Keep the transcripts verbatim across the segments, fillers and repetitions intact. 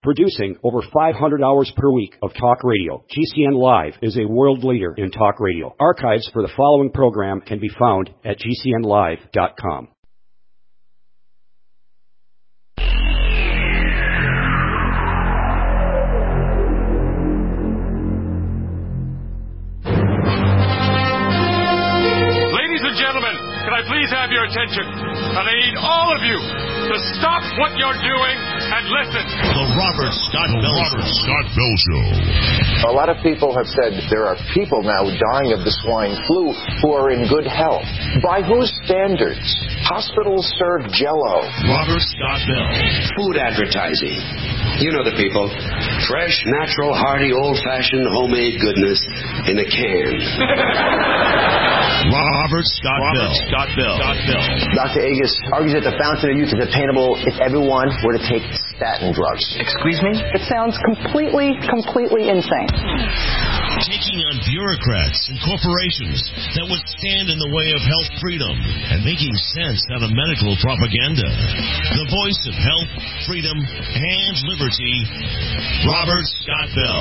Producing over five hundred hours per week of talk radio, G C N Live is a world leader in talk radio. Archives for the following program can be found at G C N live dot com. Ladies and gentlemen, can I please have your attention? And I need all of you to stop what you're doing and listen. The Robert Scott Bell Robert Scott Bell Show. A lot of people have said there are people now dying of the swine flu who are in good health. By whose standards? Hospitals serve Jell-O. Robert Scott Bell. Food advertising. You know the people. Fresh, natural, hearty, old-fashioned, homemade goodness in a can. Robert Scott Robert Bell. Scott Bell. Scott Bell. Doctor Agus argues that the fountain of youth is attainable if everyone were to take statin drugs. Excuse me? It sounds completely, completely insane. Taking on bureaucrats and corporations that would stand in the way of health freedom and making sense out of medical propaganda. The voice of health, freedom, and liberty, Robert Scott Bell.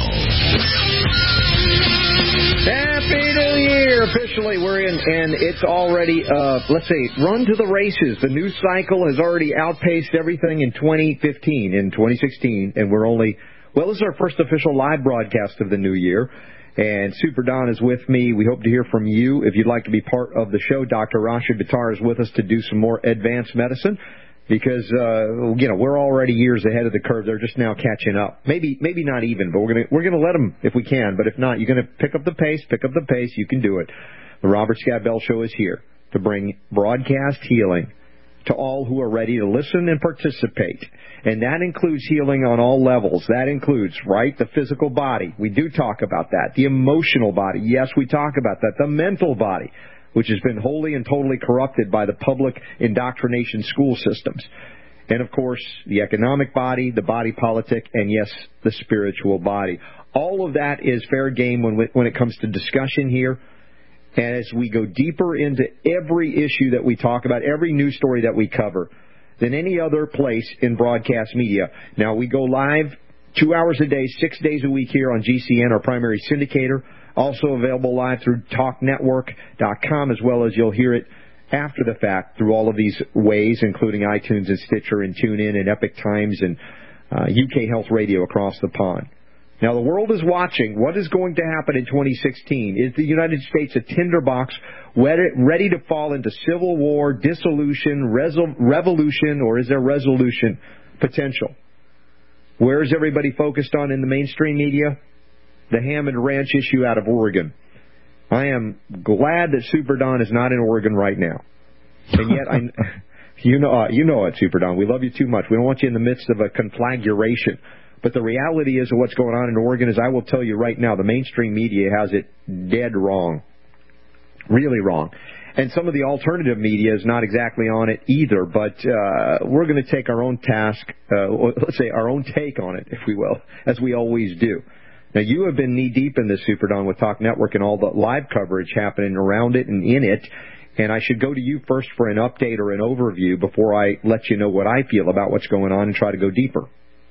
Happy New Year! Officially, we're in, and it's already, uh, let's say, run to the races. The news cycle has already outpaced everything in twenty fifteen, in twenty sixteen, and we're only, well, this is our first official live broadcast of the new year. And Super Don is with me. We hope to hear from you. If you'd like to be part of the show, Doctor Rashid Buttar is with us to do some more advanced medicine because, uh, you know, we're already years ahead of the curve. They're just now catching up. Maybe maybe not even, but we're going to we're gonna let them if we can. But if not, you're going to pick up the pace, pick up the pace. You can do it. The Robert Scott Bell Show is here to bring broadcast healing to all who are ready to listen and participate. And that includes healing on all levels. That includes, right, the physical body. We do talk about that. The emotional body. Yes, we talk about that. The mental body, which has been wholly and totally corrupted by the public indoctrination school systems. And, of course, the economic body, the body politic, and, yes, the spiritual body. All of that is fair game when we, when it comes to discussion here. And as we go deeper into every issue that we talk about, every news story that we cover, than any other place in broadcast media. Now, we go live two hours a day, six days a week here on G C N, our primary syndicator. Also available live through talk network dot com, as well as you'll hear it after the fact through all of these ways, including iTunes and Stitcher and TuneIn and Epic Times and uh, U K Health Radio across the pond. Now, the world is watching. What is going to happen in twenty sixteen? Is the United States a tinderbox ready to fall into civil war, dissolution, resol- revolution, or is there resolution potential? Where is everybody focused on in the mainstream media? The Hammond Ranch issue out of Oregon. I am glad that Super Don is not in Oregon right now. And yet, I, you know, uh, you know it, Super Don. We love you too much. We don't want you in the midst of a conflagration. But the reality is of what's going on in Oregon is I will tell you right now, the mainstream media has it dead wrong. Really wrong. And some of the alternative media is not exactly on it either, but uh, we're going to take our own task, uh, let's say our own take on it, if we will, as we always do. Now, you have been knee-deep in this, Super Don, with Talk Network and all the live coverage happening around it and in it. And I should go to you first for an update or an overview before I let you know what I feel about what's going on and try to go deeper.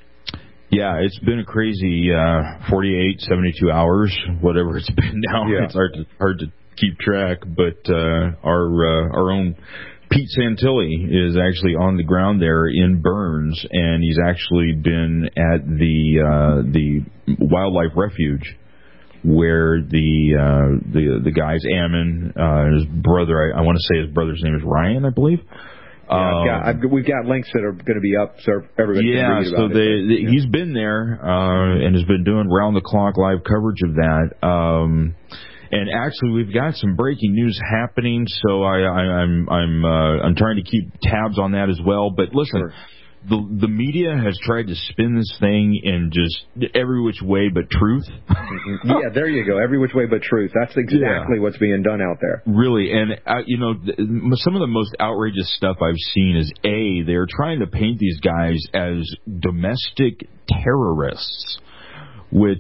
Yeah, it's been a crazy uh, forty-eight, seventy-two hours, whatever it's been now. Yeah. It's hard to hard to keep track, but uh, our uh, our own Pete Santilli is actually on the ground there in Burns, and he's actually been at the uh, the wildlife refuge where the uh, the the guys Ammon, uh, his brother, I, I want to say his brother's name is Ryan, I believe. Yeah, I've got, I've, we've got links that are going to be up, so everybody yeah, can read about so it. They, but, they, yeah. he's been there uh, and has been doing round-the-clock live coverage of that. Um, and actually, we've got some breaking news happening, so I, I, I'm I'm uh, I'm trying to keep tabs on that as well. But listen. Sure. The the media has tried to spin this thing in just every which way but truth. Yeah, there you go. Every which way but truth. That's exactly yeah. what's being done out there. Really. And, uh, you know, th- some of the most outrageous stuff I've seen is, A, they're trying to paint these guys as domestic terrorists, which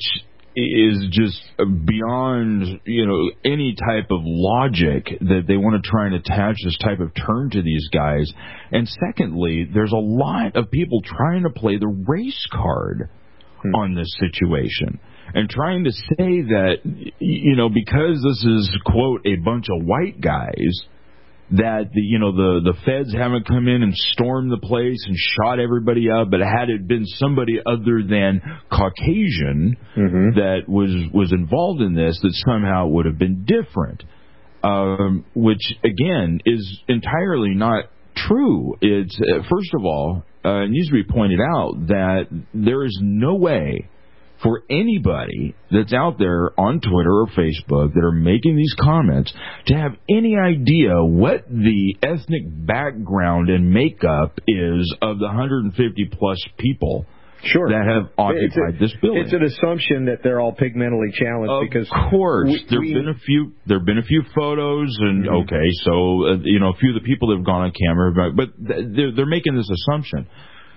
is just beyond, you know, any type of logic that they want to try and attach this type of term to these guys. And secondly, there's a lot of people trying to play the race card. hmm. on this situation. And trying to say that, you know, because this is, quote, a bunch of white guys, that, the, you know, the, the feds haven't come in and stormed the place and shot everybody up, but had it been somebody other than Caucasian mm-hmm. that was, was involved in this, that somehow it would have been different. Um, which, again, is entirely not true. It's, uh, first of all, uh, it needs to be pointed out that there is no way for anybody that's out there on Twitter or Facebook that are making these comments to have any idea what the ethnic background and makeup is of the one hundred fifty plus people sure. that have occupied a, this building. It's an assumption that they're all pigmentally challenged. Of because course, we, there've we, been a few. There've been a few photos, and mm-hmm. okay, so uh, you know, a few of the people that have gone on camera, but they're, they're making this assumption.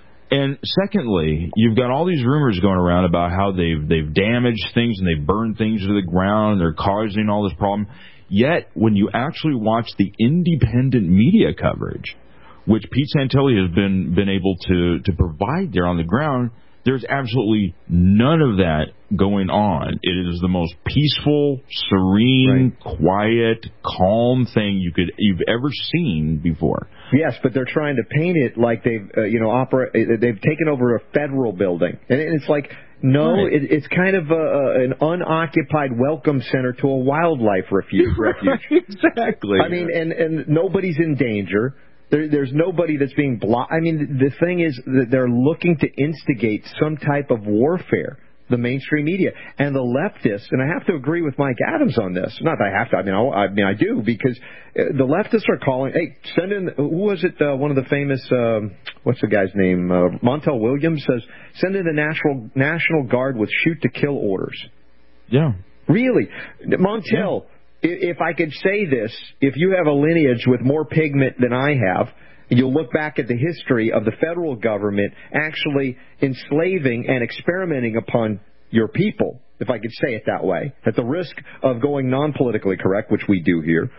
And secondly, you've got all these rumors going around about how they've they've damaged things and they've burned things to the ground. They're causing all this problem. Yet, when you actually watch the independent media coverage, which Pete Santilli has been been able to to provide there on the ground, there's absolutely none of that going on. It is the most peaceful, serene, right. quiet, calm thing you could you've ever seen before. Yes, but they're trying to paint it like they've uh, you know opera, they've taken over a federal building, and it's like no, right. it, it's kind of a, an unoccupied welcome center to a wildlife refuge. refuge. Exactly. I mean, and and nobody's in danger. There, there's nobody that's being blocked. I mean, the thing is that they're looking to instigate some type of warfare, the mainstream media. And the leftists, and I have to agree with Mike Adams on this. Not that I have to, I mean, I, I mean, I do, because the leftists are calling, hey, send in, who was it, uh, one of the famous, um, what's the guy's name, uh, Montel Williams says, send in the National, National Guard with shoot-to-kill orders. Yeah. Really? Montel... Yeah. If I could say this, if you have a lineage with more pigment than I have, you'll look back at the history of the federal government actually enslaving and experimenting upon your people, if I could say it that way, at the risk of going non-politically correct, which we do here.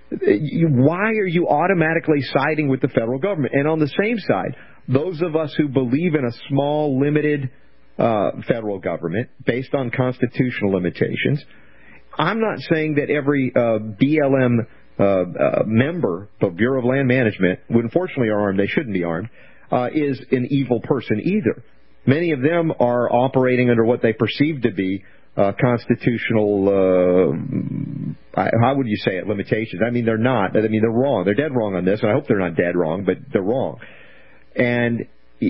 Why are you automatically siding with the federal government? And on the same side, those of us who believe in a small, limited uh, federal government based on constitutional limitations, I'm not saying that every uh, B L M uh, uh, member of Bureau of Land Management, who unfortunately are armed, they shouldn't be armed, uh, is an evil person either. Many of them are operating under what they perceive to be uh, constitutional, uh, how would you say it, limitations. I mean, they're not. I mean, they're wrong. They're dead wrong on this, and I hope they're not dead wrong, but they're wrong. And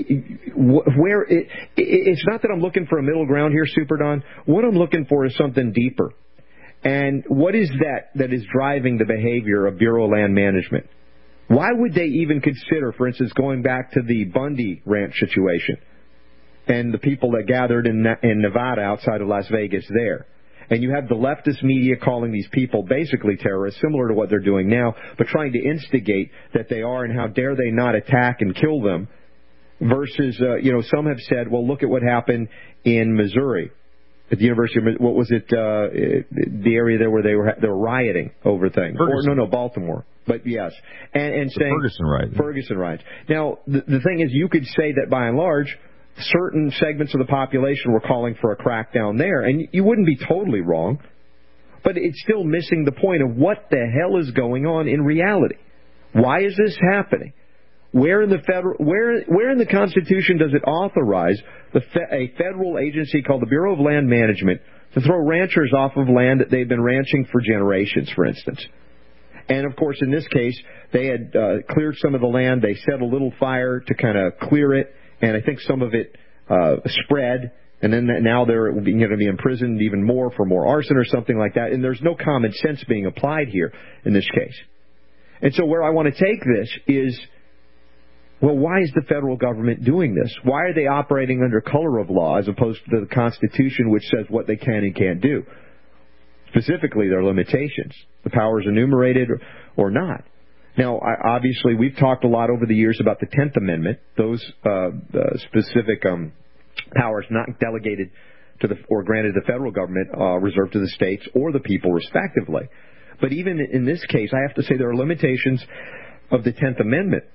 where it, it's not that I'm looking for a middle ground here, Super Don. What I'm looking for is something deeper. And what is that that is driving the behavior of Bureau of Land Management? Why would they even consider, for instance, going back to the Bundy Ranch situation and the people that gathered in in Nevada outside of Las Vegas there? And you have the leftist media calling these people basically terrorists, similar to what they're doing now, but trying to instigate that they are, and how dare they not attack and kill them, versus, uh, you know, some have said, well, look at what happened in Missouri. At the University of, what was it, uh, the area there where they were they were rioting over things? Or, no, no, Baltimore. But yes. And, and saying... Ferguson riots. Ferguson riots. Now, the, the thing is, you could say that by and large, certain segments of the population were calling for a crackdown there, and you wouldn't be totally wrong, but it's still missing the point of what the hell is going on in reality. Why is this happening? Where in the federal, where, where in the Constitution does it authorize the fe- a federal agency called the Bureau of Land Management to throw ranchers off of land that they've been ranching for generations, for instance? And, of course, in this case, they had uh, cleared some of the land. They set a little fire to kind of clear it, and I think some of it uh, spread. And then now they're going to be imprisoned even more for more arson or something like that. And there's no common sense being applied here in this case. And so where I want to take this is, well, why is the federal government doing this? Why are they operating under color of law as opposed to the Constitution, which says what they can and can't do? Specifically, their limitations, the powers enumerated or, or not. Now, I, obviously, we've talked a lot over the years about the tenth Amendment, those uh, uh, specific um, powers not delegated to the or granted to the federal government, uh, reserved to the states or the people, respectively. But even in this case, I have to say there are limitations of the tenth Amendment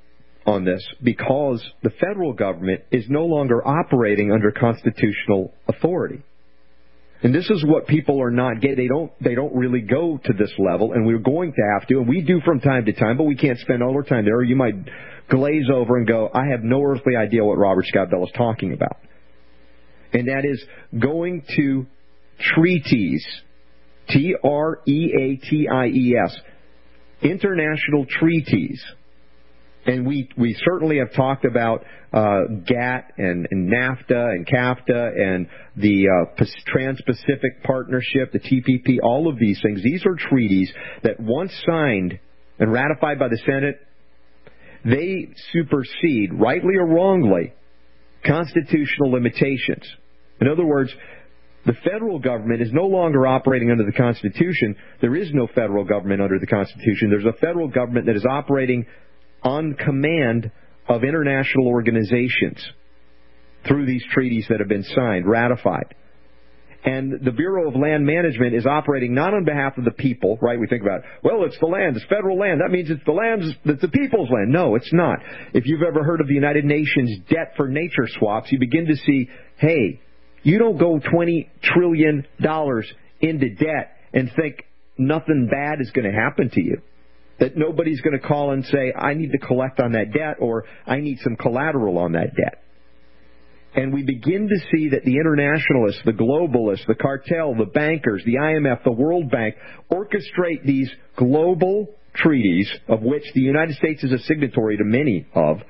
on this because the federal government is no longer operating under constitutional authority. And this is what people are not getting. They don't, they don't really go to this level, and we're going to have to, and we do from time to time, but we can't spend all our time there, or you might glaze over and go, I have no earthly idea what Robert Scott Bell is talking about. And that is going to treaties, T R E A T I E S, international treaties. And we, we certainly have talked about uh, G A T and, and NAFTA and CAFTA and the uh, Trans-Pacific Partnership, the T P P, all of these things. These are treaties that once signed and ratified by the Senate, they supersede, rightly or wrongly, constitutional limitations. In other words, the federal government is no longer operating under the Constitution. There is no federal government under the Constitution. There's a federal government that is operating on command of international organizations through these treaties that have been signed, ratified. And the Bureau of Land Management is operating not on behalf of the people, right? We think about, well, it's the land, it's federal land. That means it's the land, it's the people's land. No, it's not. If you've ever heard of the United Nations debt for nature swaps, you begin to see, hey, you don't go twenty trillion dollars into debt and think nothing bad is going to happen to you. That nobody's going to call and say, I need to collect on that debt, or I need some collateral on that debt. And we begin to see that the internationalists, the globalists, the cartel, the bankers, the I M F, the World Bank, orchestrate these global treaties, of which the United States is a signatory to many of,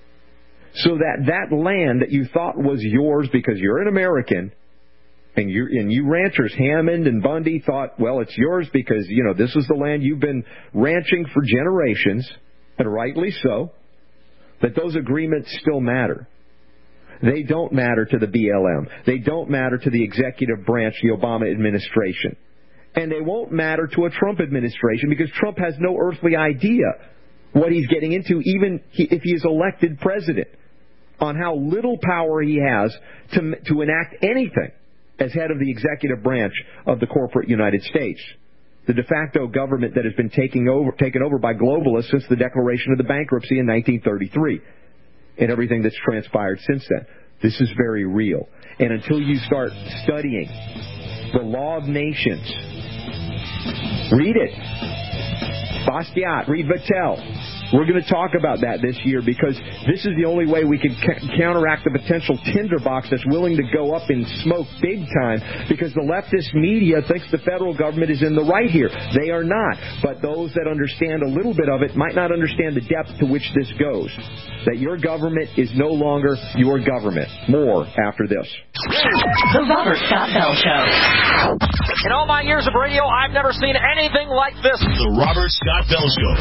so that that land that you thought was yours because you're an American, and you and you ranchers, Hammond and Bundy, thought, well, it's yours because, you know, this is the land you've been ranching for generations, and rightly so, that those agreements still matter. They don't matter to the B L M. They don't matter to the executive branch, the Obama administration. And they won't matter to a Trump administration because Trump has no earthly idea what he's getting into, even if he is elected president, on how little power he has to, to enact anything as head of the executive branch of the corporate United States, the de facto government that has been taking over, taken over by globalists since the declaration of the bankruptcy in nineteen thirty-three, and everything that's transpired since then. This is very real. And until you start studying the Law of Nations, read it. Bastiat, read Vattel. We're going to talk about that this year because this is the only way we can ca- counteract the potential tinderbox that's willing to go up in smoke big time, because the leftist media thinks the federal government is in the right here. They are not. But those that understand a little bit of it might not understand the depth to which this goes. That your government is no longer your government. More after this. The Robert Scott Bell Show. In all my years of radio, I've never seen anything like this. The Robert Scott Bell Show.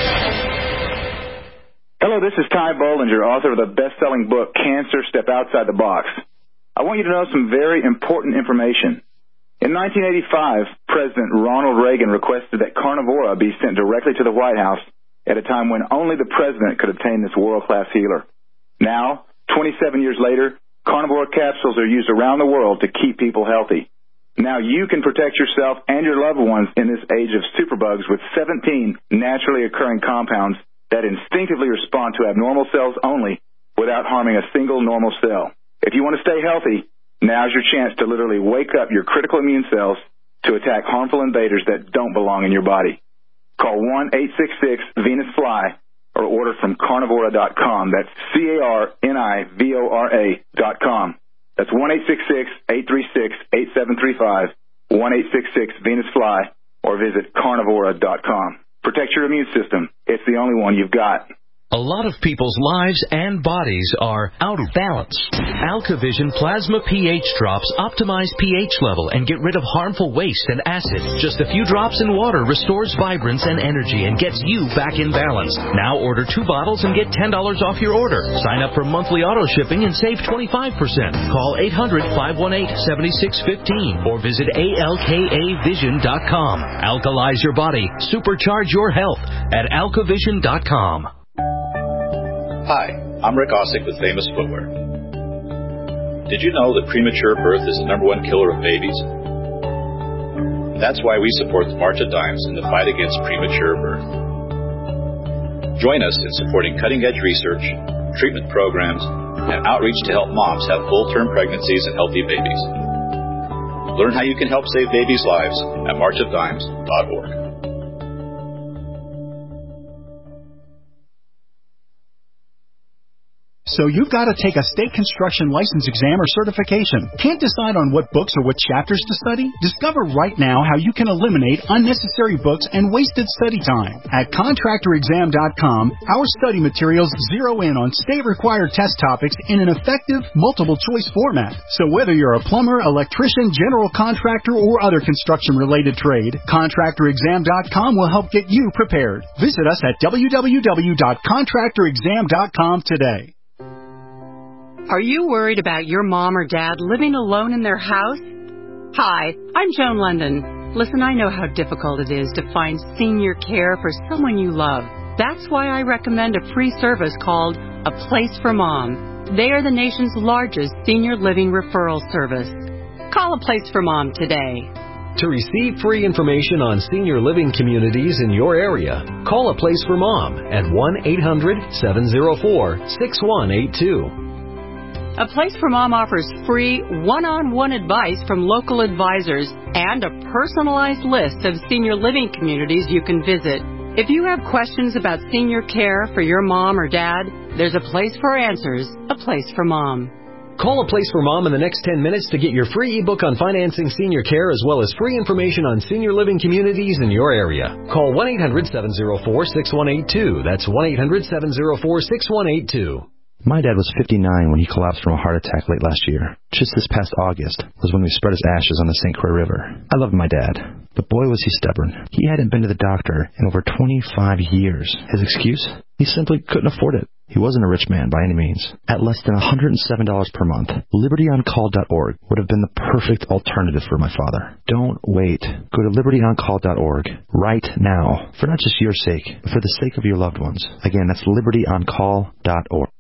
Hello, this is Ty Bollinger, author of the best-selling book, Cancer, Step Outside the Box. I want you to know some very important information. In nineteen eighty-five, President Ronald Reagan requested that Carnivora be sent directly to the White House at a time when only the president could obtain this world-class healer. Now, twenty-seven years later, Carnivora capsules are used around the world to keep people healthy. Now you can protect yourself and your loved ones in this age of superbugs with seventeen naturally occurring compounds that instinctively respond to abnormal cells only without harming a single normal cell. If you want to stay healthy, now's your chance to literally wake up your critical immune cells to attack harmful invaders that don't belong in your body. Call one eight six six Venus Fly or order from carnivora dot com. That's C A R N I V O R A dot com. That's one eight six six, eight three six, eight seven three five, one eight six six Venus Fly, or visit carnivora dot com. Protect your immune system. It's the only one you've got. A lot of people's lives and bodies are out of balance. AlkaVision Plasma pH drops optimize pH level and get rid of harmful waste and acid. Just a few drops in water restores vibrance and energy and gets you back in balance. Now order two bottles and get ten dollars off your order. Sign up for monthly auto shipping and save twenty-five percent. Call eight hundred, five one eight, seven six one five or visit A L K A vision dot com. Alkalize your body. Supercharge your health at alka vision dot com. Hi, I'm Rick Ossick with Famous Footwear. Did you know that premature birth is the number one killer of babies? That's why we support the March of Dimes in the fight against premature birth. Join us in supporting cutting-edge research, treatment programs, and outreach to help moms have full-term pregnancies and healthy babies. Learn how you can help save babies' lives at march of dimes dot org. So you've got to take a state construction license exam or certification. Can't decide on what books or what chapters to study? Discover right now how you can eliminate unnecessary books and wasted study time. At contractor exam dot com, our study materials zero in on state-required test topics in an effective, multiple-choice format. So whether you're a plumber, electrician, general contractor, or other construction-related trade, contractor exam dot com will help get you prepared. Visit us at w w w dot contractor exam dot com today. Are you worried about your mom or dad living alone in their house? Hi, I'm Joan London. Listen, I know how difficult it is to find senior care for someone you love. That's why I recommend a free service called A Place for Mom. They are the nation's largest senior living referral service. Call A Place for Mom today. To receive free information on senior living communities in your area, call A Place for Mom at one eight hundred seven oh four six one eight two. A Place for Mom offers free one-on-one advice from local advisors and a personalized list of senior living communities you can visit. If you have questions about senior care for your mom or dad, there's a place for answers, A Place for Mom. Call A Place for Mom in the next ten minutes to get your free ebook on financing senior care as well as free information on senior living communities in your area. Call one eight hundred seven oh four six one eight two. That's one eight hundred seven oh four six one eight two. My dad was fifty-nine when he collapsed from a heart attack late last year. Just this past August was when we spread his ashes on the Saint Croix River. I loved my dad, but boy was he stubborn. He hadn't been to the doctor in over twenty-five years. His excuse? He simply couldn't afford it. He wasn't a rich man by any means. At less than one hundred seven dollars per month, liberty on call dot org would have been the perfect alternative for my father. Don't wait. Go to liberty on call dot org right now, for not just your sake, but for the sake of your loved ones. Again, that's liberty on call dot org.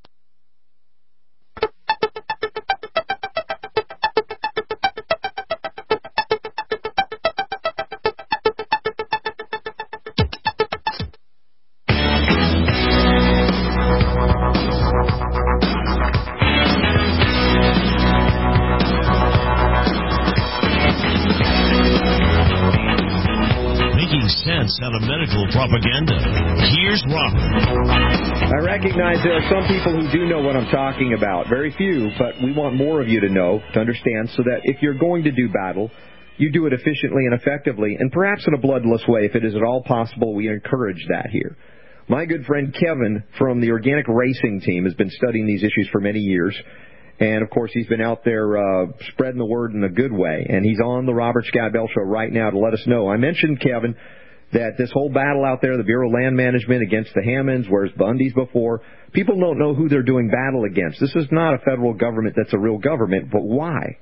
Out of medical propaganda. Here's Robert. I recognize there are some people who do know what I'm talking about. Very few, but we want more of you to know, to understand, so that if you're going to do battle, you do it efficiently and effectively, and perhaps in a bloodless way, if it is at all possible. We encourage that here. My good friend Kevin from the Organic Racing Team has been studying these issues for many years. And, of course, he's been out there uh, spreading the word in a good way. And he's on the Robert Scott Bell Show right now to let us know. I mentioned, Kevin, that this whole battle out there, the Bureau of Land Management against the Hammonds, whereas Bundy's before, people don't know who they're doing battle against. This is not a federal government that's a real government, but why?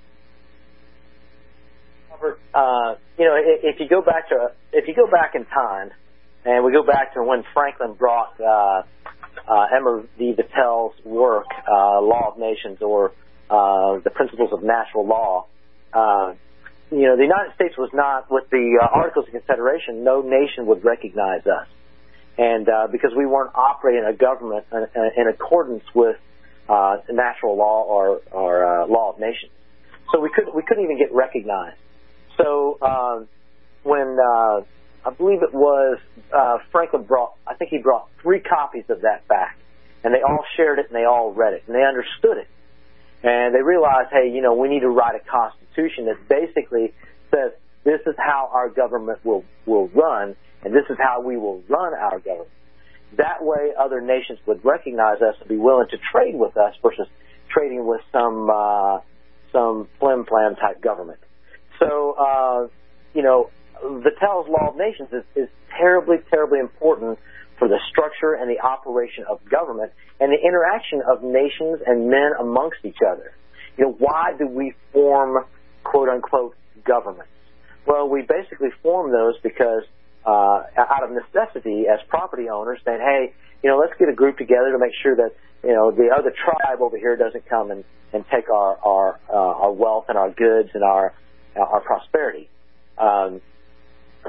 Robert, uh, you know, if you go back to if you go back in time, and we go back to when Franklin brought uh, uh, Emma V. Vattel's work, uh, Law of Nations, or uh, the Principles of Natural Law. Uh, You know, the United States was not, with the uh, Articles of Confederation, no nation would recognize us. And uh, because we weren't operating a government in, in accordance with uh, natural law or, or uh, law of nations. So we couldn't, we couldn't even get recognized. So um, when, uh, I believe it was, uh, Franklin brought, I think he brought three copies of that back. And they all shared it and they all read it and they understood it. And they realized, hey, you know, we need to write a constitution that basically says this is how our government will, will run, and this is how we will run our government. That way other nations would recognize us and be willing to trade with us versus trading with some uh, some flim-flam type government. So, uh, you know, Vattel's Law of Nations is, is terribly, terribly important for the structure and the operation of government and the interaction of nations and men amongst each other. You know, why do we form, quote-unquote, governments? Well, we basically form those because uh, out of necessity as property owners, saying, hey, you know, let's get a group together to make sure that, you know, the other tribe over here doesn't come and, and take our our, uh, our wealth and our goods and our our prosperity. Um,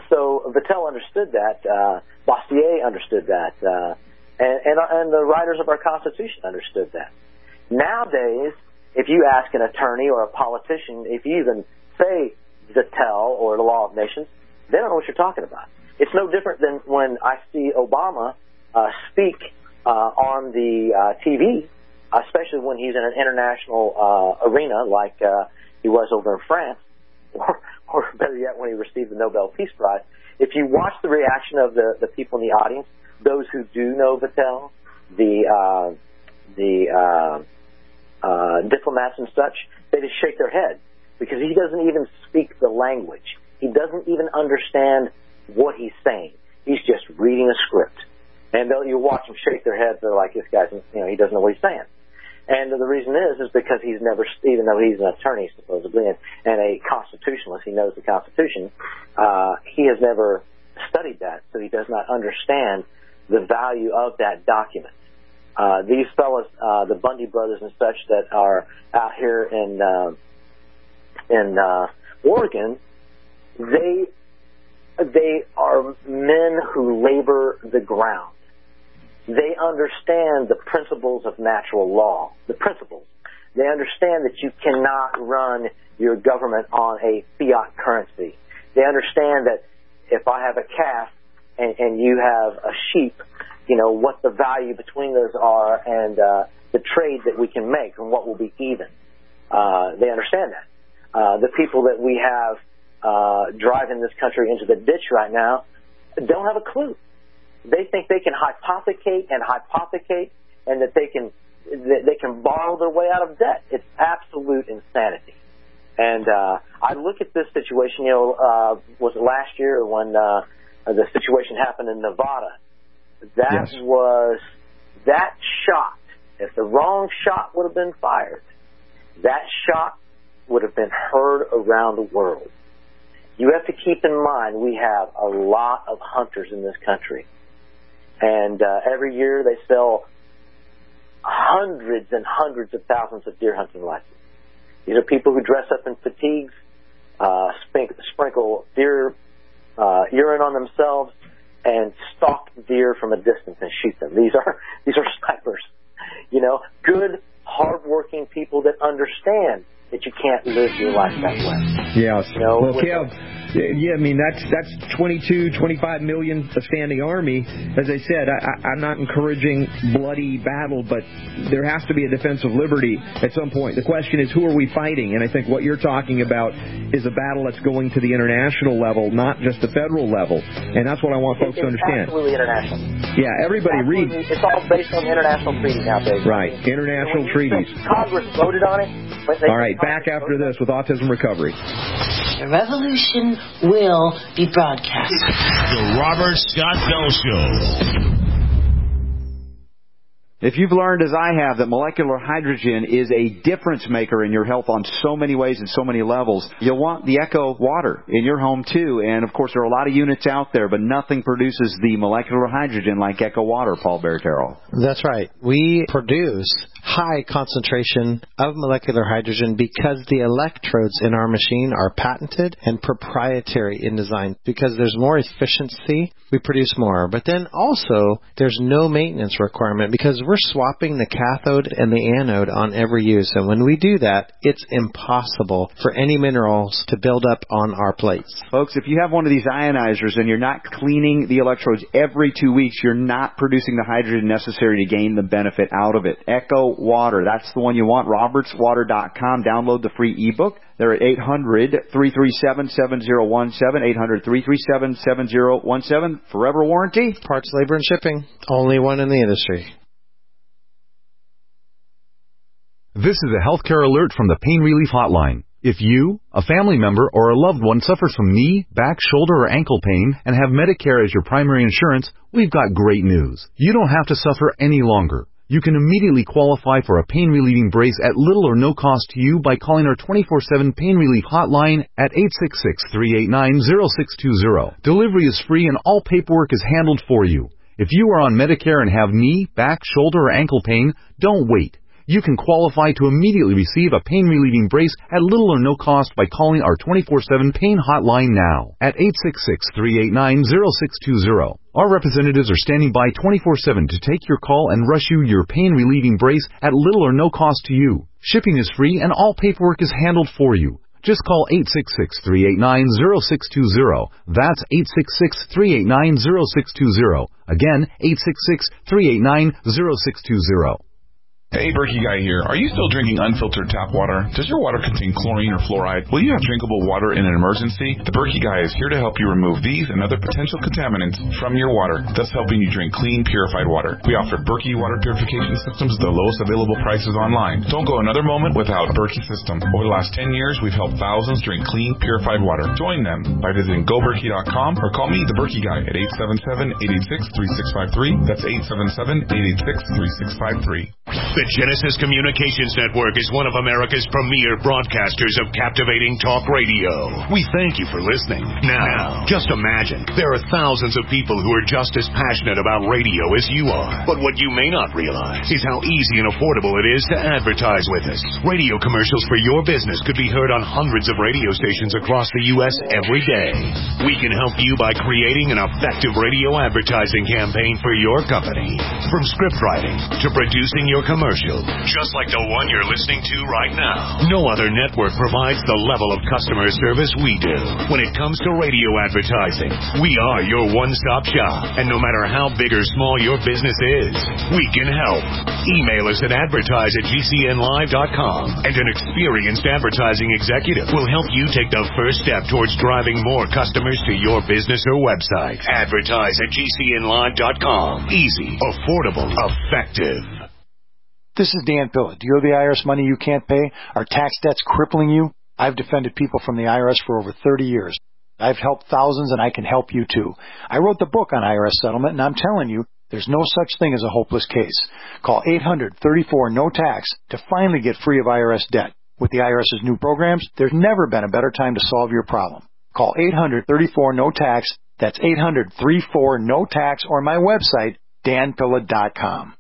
so Vattel understood that. Uh, Bastiat understood that. Uh, and, and, and the writers of our Constitution understood that. Nowadays, if you ask an attorney or a politician, if you even say Vattel or the Law of Nations, they don't know what you're talking about. It's no different than when I see Obama uh, speak uh, on the uh, T V, especially when he's in an international uh, arena like uh, he was over in France, or, or better yet, when he received the Nobel Peace Prize. If you watch the reaction of the, the people in the audience, those who do know Vattel, the uh, the uh, uh, diplomats and such, they just shake their head because he doesn't even speak the language. He doesn't even understand what he's saying. He's just reading a script. And they'll, you watch them shake their heads. They're like, this guy's, you know, he doesn't know what he's saying. And the reason is, is because he's never, even though he's an attorney supposedly and, and a constitutionalist, he knows the Constitution, uh, he has never studied that, so he does not understand the value of that document. Uh, these fellas, uh, the Bundy brothers and such that are out here in, uh, in, uh, Oregon, they, they are men who labor the ground. They understand the principles of natural law, the principles. They understand that you cannot run your government on a fiat currency. They understand that if I have a calf and, and you have a sheep, you know, what the value between those are and uh, the trade that we can make and what will be even. Uh, they understand that. Uh, the people that we have uh, driving this country into the ditch right now don't have a clue. They think they can hypothecate and hypothecate, and that they can that they can borrow their way out of debt. It's absolute insanity. And uh, I look at this situation. You know, uh, was it last year when uh, the situation happened in Nevada? That yes. was that shot. If the wrong shot would have been fired, that shot would have been heard around the world. You have to keep in mind we have a lot of hunters in this country. And uh, every year they sell hundreds and hundreds of thousands of deer hunting licenses. These are people who dress up in fatigues, uh, spink, sprinkle deer uh, urine on themselves, and stalk deer from a distance and shoot them. These are these are snipers. You know, good, hardworking people that understand that you can't live your life that way. Yes. You know, well, Kev, yeah, I mean, that's that's twenty-two, twenty-five million a standing army. As I said, I, I'm not encouraging bloody battle, but there has to be a defense of liberty at some point. The question is, who are we fighting? And I think what you're talking about is a battle that's going to the international level, not just the federal level. And that's what I want folks it's to understand. Absolutely international. Yeah, everybody read. It's all based on international treaties nowadays. Right, international treaties. Congress voted on it. All right, back after this with Autism Recovery. The revolution will be broadcast. The Robert Scott Bell Show. If you've learned, as I have, that molecular hydrogen is a difference maker in your health on so many ways and so many levels, you'll want the Echo water in your home too. And of course, there are a lot of units out there, but nothing produces the molecular hydrogen like Echo water, Paul Barrett-Carroll. That's right. We produce high concentration of molecular hydrogen because the electrodes in our machine are patented and proprietary in design. Because there's more efficiency, we produce more. But then also, there's no maintenance requirement because we're swapping the cathode and the anode on every use. And when we do that, it's impossible for any minerals to build up on our plates. Folks, if you have one of these ionizers and you're not cleaning the electrodes every two weeks, you're not producing the hydrogen necessary to gain the benefit out of it. Echo Water, that's the one you want. roberts water dot com. Download the free ebook. They're at eight hundred, three three seven, seven zero one seven, eight hundred, three three seven, seven zero one seven. Forever warranty. Parts, labor, and shipping. Only one in the industry. This is a healthcare alert from the Pain Relief Hotline. If you, a family member, or a loved one suffers from knee, back, shoulder, or ankle pain and have Medicare as your primary insurance, we've got great news. You don't have to suffer any longer. You can immediately qualify for a pain-relieving brace at little or no cost to you by calling our twenty-four seven Pain Relief Hotline at eight six six, three eight nine, zero six two zero. Delivery is free and all paperwork is handled for you. If you are on Medicare and have knee, back, shoulder, or ankle pain, don't wait. You can qualify to immediately receive a pain-relieving brace at little or no cost by calling our twenty-four seven pain hotline now at eight six six, three eight nine, zero six two zero. Our representatives are standing by twenty-four seven to take your call and rush you your pain-relieving brace at little or no cost to you. Shipping is free and all paperwork is handled for you. Just call eight six six, three eight nine, zero six two zero. That's eight six six, three eight nine, zero six two zero. Again, eight six six, three eight nine, zero six two zero. Hey, Berkey Guy here. Are you still drinking unfiltered tap water? Does your water contain chlorine or fluoride? Will you have drinkable water in an emergency? The Berkey Guy is here to help you remove these and other potential contaminants from your water, thus helping you drink clean, purified water. We offer Berkey water purification systems at the lowest available prices online. Don't go another moment without Berkey system. Over the last ten years, we've helped thousands drink clean, purified water. Join them by visiting go berkey dot com or call me, the Berkey Guy, at eight seven seven, eight eight six, three six five three. That's eight seven seven, eight eight six, three six five three. The Genesis Communications Network is one of America's premier broadcasters of captivating talk radio. We thank you for listening. Now, just imagine, there are thousands of people who are just as passionate about radio as you are. But what you may not realize is how easy and affordable it is to advertise with us. Radio commercials for your business could be heard on hundreds of radio stations across the U S every day. We can help you by creating an effective radio advertising campaign for your company. From script writing to producing your commercial, just like the one you're listening to right now. No other network provides the level of customer service we do. When it comes to radio advertising, we are your one-stop shop. And no matter how big or small your business is, we can help. Email us at advertise at g c n live dot com, and an experienced advertising executive will help you take the first step towards driving more customers to your business or website. Advertise at g c n live dot com. Easy, affordable, effective. This is Dan Pilla. Do you owe the I R S money you can't pay? Are tax debts crippling you? I've defended people from the I R S for over thirty years. I've helped thousands, and I can help you too. I wrote the book on I R S settlement, and I'm telling you, there's no such thing as a hopeless case. Call eight hundred, thirty-four, no tax to finally get free of I R S debt. With the IRS's new programs, there's never been a better time to solve your problem. Call eight hundred, thirty-four, no tax. That's eight hundred, thirty-four, no tax, or my website, dan pilla dot com.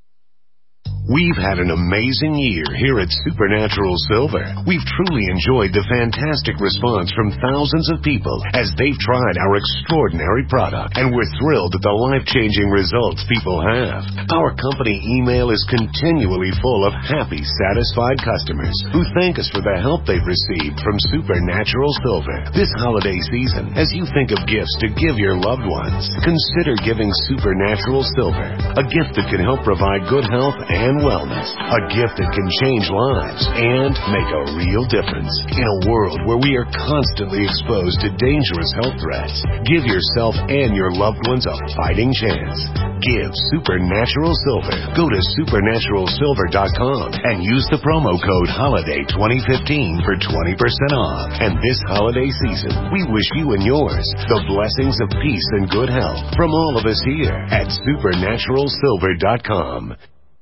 We've had an amazing year here at Supernatural Silver. We've truly enjoyed the fantastic response from thousands of people as they've tried our extraordinary product, and we're thrilled at the life-changing results people have. Our company email is continually full of happy, satisfied customers who thank us for the help they've received from Supernatural Silver. This holiday season, as you think of gifts to give your loved ones, consider giving Supernatural Silver, a gift that can help provide good health and wellness, a gift that can change lives and make a real difference. In a world where we are constantly exposed to dangerous health threats, give yourself and your loved ones a fighting chance. Give Supernatural Silver. Go to supernatural silver dot com and use the promo code HOLIDAY twenty fifteen for twenty percent off. And this holiday season, we wish you and yours the blessings of peace and good health from all of us here at supernatural silver dot com.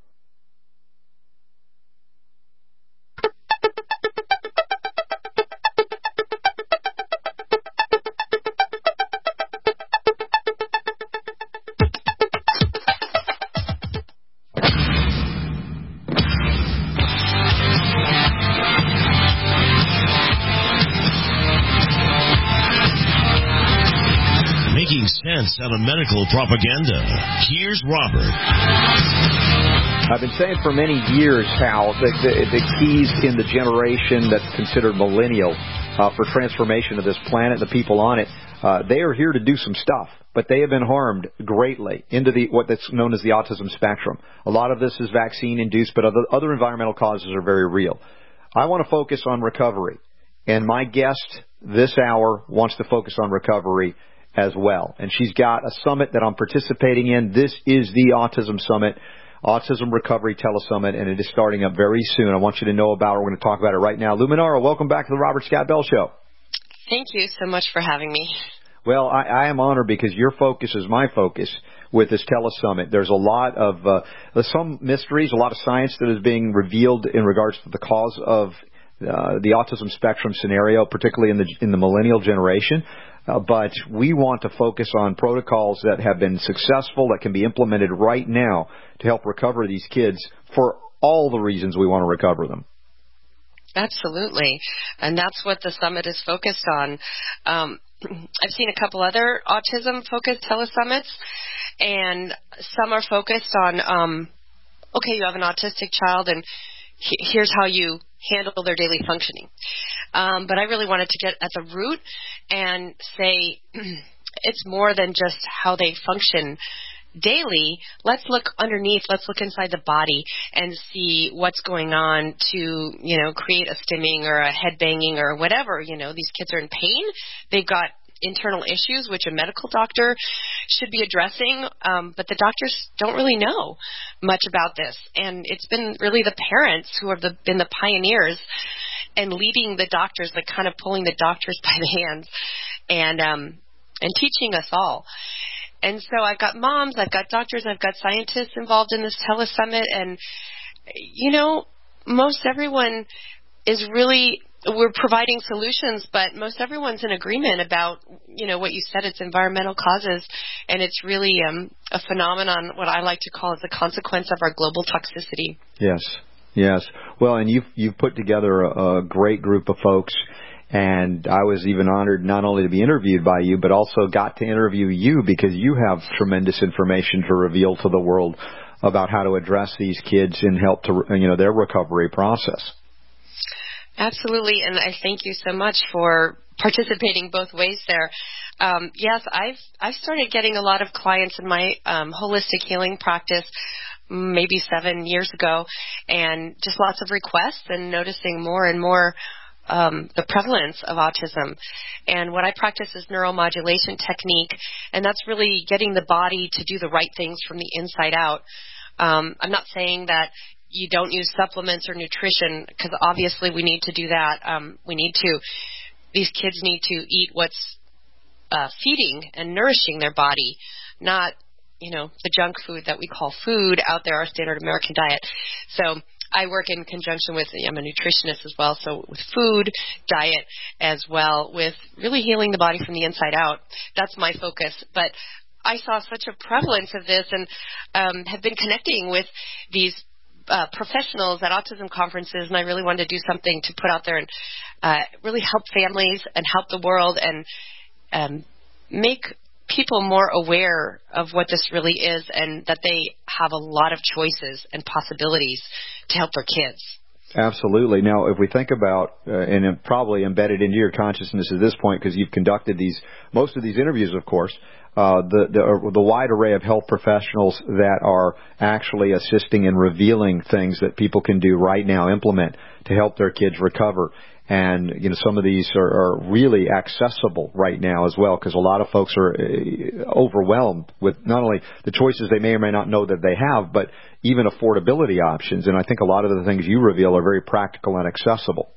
Out of medical propaganda. Here's Robert. I've been saying for many years how the, the, the keys in the generation that's considered millennial uh, for transformation of this planet, the people on it, uh, they are here to do some stuff, but they have been harmed greatly into the what that's known as the autism spectrum. A lot of this is vaccine-induced, but other, other environmental causes are very real. I want to focus on recovery, and my guest this hour wants to focus on recovery as well. And she's got a summit that I'm participating in. This is the Autism Summit, Autism Recovery Telesummit, and it is starting up very soon. I want you to know about it. We're going to talk about it right now. Luminara, welcome back to the Robert Scott Bell Show. Thank you so much for having me. Well, I, I am honored because your focus is my focus with this Telesummit. There's a lot of, uh, there's some mysteries, a lot of science that is being revealed in regards to the cause of uh, the autism spectrum scenario, particularly in the in the millennial generation. Uh, but we want to focus on protocols that have been successful, that can be implemented right now to help recover these kids for all the reasons we want to recover them. Absolutely. And that's what the summit is focused on. Um, I've seen a couple other autism-focused telesummits, and some are focused on, um, okay, you have an autistic child, and he- here's how you handle their daily functioning. Um, but I really wanted to get at the root and say it's more than just how they function daily. Let's look underneath, let's look inside the body and see what's going on to, you know, create a stimming or a head banging or whatever. You know, these kids are in pain. They've got internal issues, which a medical doctor should be addressing, um, but the doctors don't really know much about this. And it's been really the parents who have the, been the pioneers and leading the doctors, like kind of pulling the doctors by the hands and um, and teaching us all. And so I've got moms, I've got doctors, I've got scientists involved in this telesummit, and, you know, most everyone is really, we're providing solutions, but most everyone's in agreement about, you know, what you said, it's environmental causes, and it's really um, a phenomenon, what I like to call is the consequence of our global toxicity. Yes, yes. Well, and you've, you've put together a, a great group of folks. And I was even honored not only to be interviewed by you, but also got to interview you because you have tremendous information to reveal to the world about how to address these kids and help to, you know, their recovery process. Absolutely, and I thank you so much for participating both ways there. Um, yes, I've I've started getting a lot of clients in my um, holistic healing practice maybe seven years ago, and just lots of requests and noticing more and more Um, the prevalence of autism. And what I practice is neuromodulation technique, and that's really getting the body to do the right things from the inside out. Um, I'm not saying that you don't use supplements or nutrition, because obviously we need to do that. Um, we need to, these kids need to eat what's uh, feeding and nourishing their body, not, you know, the junk food that we call food out there, our standard American diet. So I work in conjunction with, I'm a nutritionist as well, so with food, diet, as well, with really healing the body from the inside out. That's my focus. But I saw such a prevalence of this and um, have been connecting with these uh, professionals at autism conferences, and I really wanted to do something to put out there and uh, really help families and help the world and um, make people more aware of what this really is and that they have a lot of choices and possibilities to help their kids. Absolutely. Now, if we think about, uh, and it probably embedded into your consciousness at this point because you've conducted these, most of these interviews, of course, uh, the, the, uh, the wide array of health professionals that are actually assisting and revealing things that people can do right now, implement to help their kids recover. And, you know, some of these are, are really accessible right now as well because a lot of folks are overwhelmed with not only the choices they may or may not know that they have, but even affordability options. And I think a lot of the things you reveal are very practical and accessible.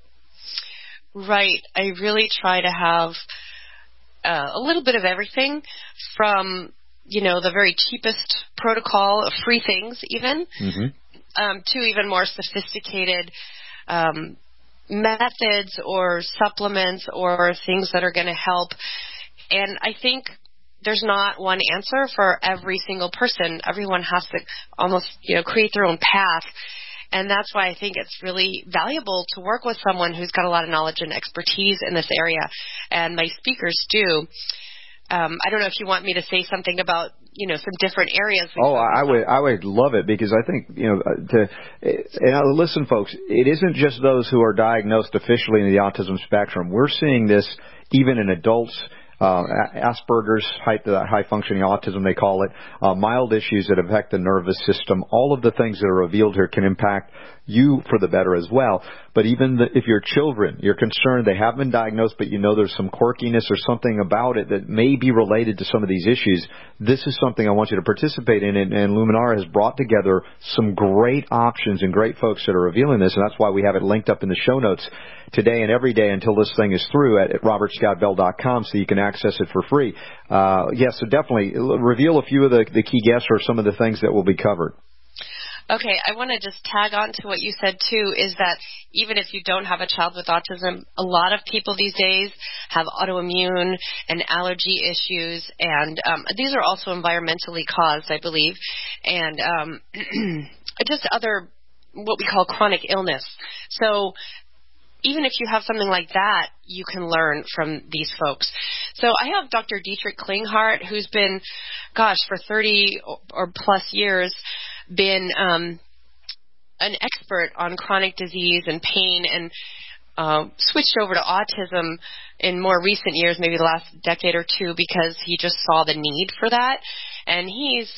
Right. I really try to have uh, a little bit of everything from, you know, the very cheapest protocol of free things even, mm-hmm. um, to even more sophisticated um methods or supplements or things that are going to help. And I think there's not one answer for every single person. Everyone has to almost, you know, create their own path. And that's why I think it's really valuable to work with someone who's got a lot of knowledge and expertise in this area. And my speakers do. Um, I don't know if you want me to say something about, you know, some different areas. Oh, I would, I would love it because I think, you know, to, and listen, folks, it isn't just those who are diagnosed officially in the autism spectrum. We're seeing this even in adults, uh, Asperger's, high, high functioning autism, they call it, uh, mild issues that affect the nervous system. All of the things that are revealed here can impact you for the better as well. But even the, if your children, you're concerned they have been diagnosed, but you know there's some quirkiness or something about it that may be related to some of these issues, this is something I want you to participate in. And, and Luminara has brought together some great options and great folks that are revealing this. And that's why we have it linked up in the show notes today and every day until this thing is through at, at robert scott bell dot com so you can access it for free. Uh, yes, yeah, so definitely reveal a few of the, the key guests or some of the things that will be covered. Okay, I want to just tag on to what you said, too, is that even if you don't have a child with autism, a lot of people these days have autoimmune and allergy issues, and um, these are also environmentally caused, I believe, and um, just other what we call chronic illness. So even if you have something like that, you can learn from these folks. So I have Doctor Dietrich Klinghardt, who's been, gosh, for thirty or plus years, been um, an expert on chronic disease and pain, and uh, switched over to autism in more recent years, maybe the last decade or two, because he just saw the need for that. And he's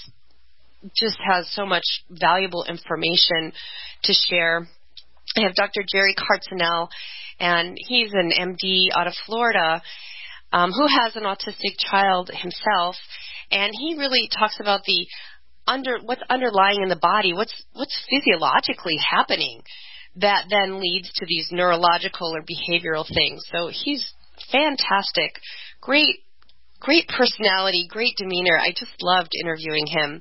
just has so much valuable information to share. I have Doctor Jerry Cartzenell, and he's an M D out of Florida um, who has an autistic child himself, and he really talks about the under what's underlying in the body, what's what's physiologically happening that then leads to these neurological or behavioral things. So he's fantastic, great, great personality, great demeanor. I just loved interviewing him.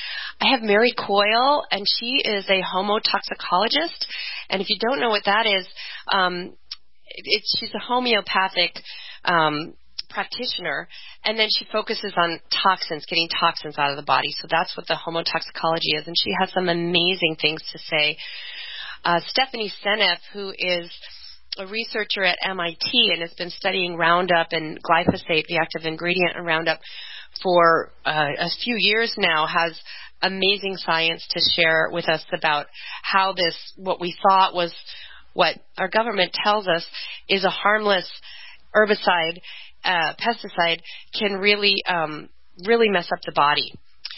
I have Mary Coyle, and she is a homotoxicologist. And if you don't know what that is, um, it's, she's a homeopathic um, practitioner, and then she focuses on toxins, getting toxins out of the body. So that's what the homotoxicology is, and she has some amazing things to say. Uh, Stephanie Seneff, who is a researcher at M I T and has been studying Roundup and glyphosate, the active ingredient in Roundup, for uh, a few years now, has amazing science to share with us about how this, what we thought was what our government tells us is a harmless herbicide, uh, pesticide, can really, um, really mess up the body.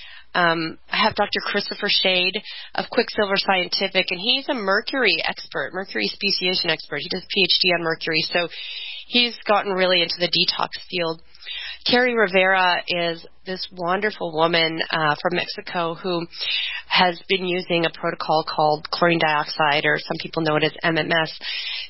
Um, I have Doctor Christopher Shade of Quicksilver Scientific, and he's a mercury expert, mercury speciation expert. He does a P H D on mercury, so he's gotten really into the detox field. Carrie Rivera is this wonderful woman uh, from Mexico who has been using a protocol called chlorine dioxide, or some people know it as M M S,